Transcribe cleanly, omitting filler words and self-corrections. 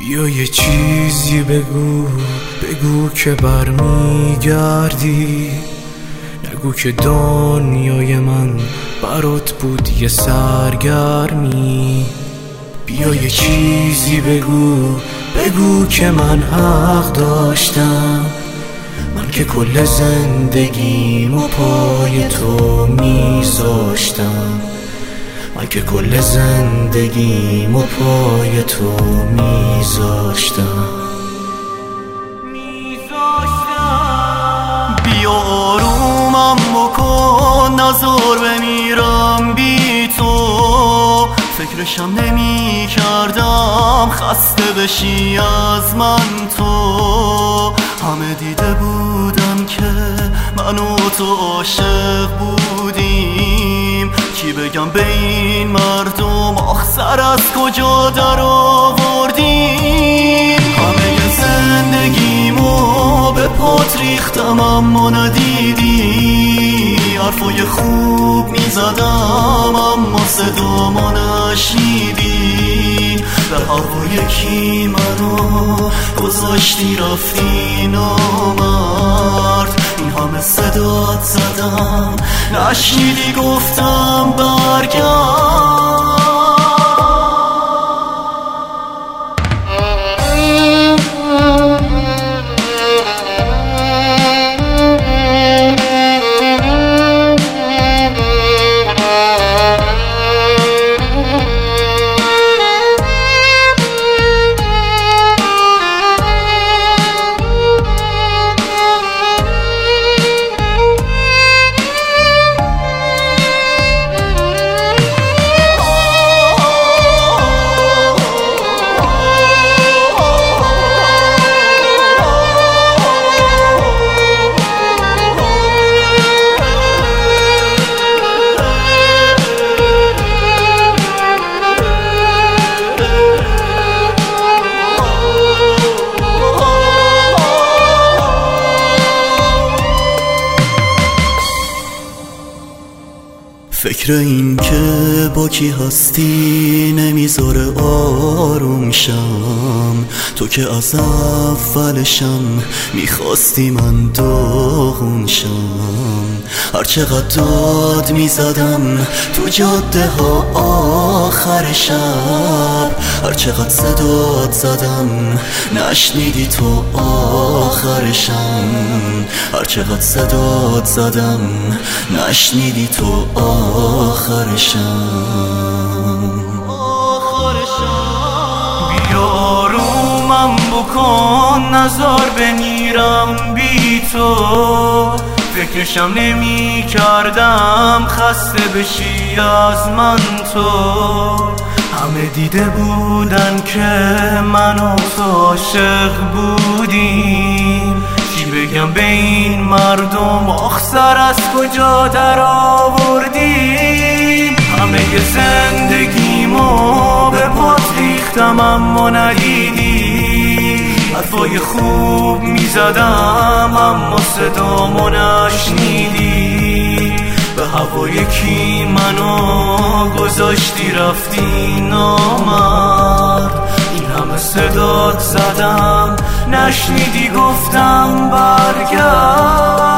بیا یه چیزی بگو که برمیگردی. نگو که دنیای من برات بود یه سرگرمی. بیا یه چیزی بگو که من حق داشتم. من که کل زندگیمو پای تو میذاشتم. من که کل زندگیمو پای تو میذاشتم. بیا آرومم بکن نذار بمیرم بی تو. فکرشم نمی کردم خسته بشی از من تو. همه دیده بودم که من و تو عاشق بودیم. کی بگم به این مردم آخ سر از کجا در آوردیم. همه زندگیمو به پات ریختم اما ندیدی. حرفای خوب میزدم اما صدامو نشنیدی. به هوای کی منو گذاشتی رفتی نامرد. این همه صدات زدم نشنیدی گفتم برگرد. فکر این که با کی هستی نمیذاره آروم شم. تو که از اولشم میخواستی من داغون شم. هر چقدر داد میزدم تو جاده ها آخر شب. هر چقدر صدات زدم نشنیدی تو آخرشم. هر چقدر صدات زدم نشنیدی تو آخرشم. بیا آرومم بکن نذار بمیرم بی تو. فکرشم نمی کردم خسته بشی از من تو. همه دیده بودن که من و تو عاشق بودیم. چی بگم به این مردم آخ سر از کجا در آوردیم. همه زندگیمو به پات ریختم اما ندیدی. حرفای خوب میزدم اما صدامو نشنیدی. به هوای کی منو گذاشتی رفتی نامرد. این همه صدات زدم نشنیدی گفتم برگرد.